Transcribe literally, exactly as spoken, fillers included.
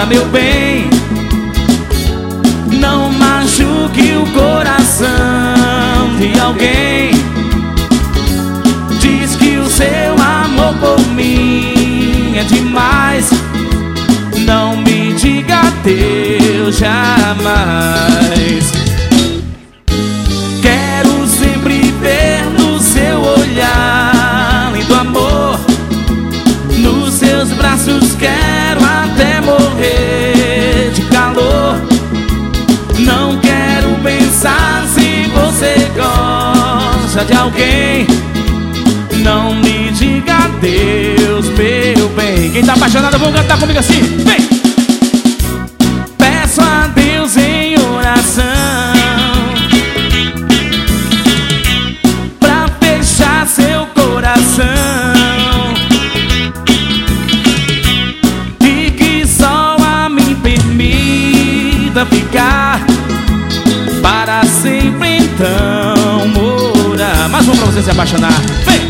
meu bem, não machuque o coração de alguém. Diz que o seu amor por mim é demais. Não me diga adeus jamais. Quero sempre ver no seu olhar lindo amor. Nos seus braços quero até morrer de calor. Não quero pensar se você gosta de alguém. Não me diga adeus, meu bem. Quem tá apaixonado, vamos cantar comigo assim, vem! Peço a Deus em oração pra fechar seu coração e que só a mim permita ficar para sempre, então morar. Mais um pra você se apaixonar, vem!